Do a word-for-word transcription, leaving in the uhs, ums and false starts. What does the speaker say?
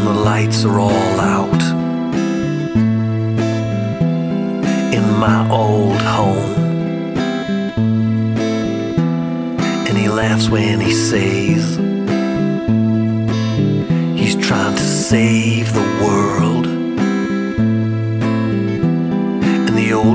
when the lights are all out in my old home. And he laughs when he says he's trying to save the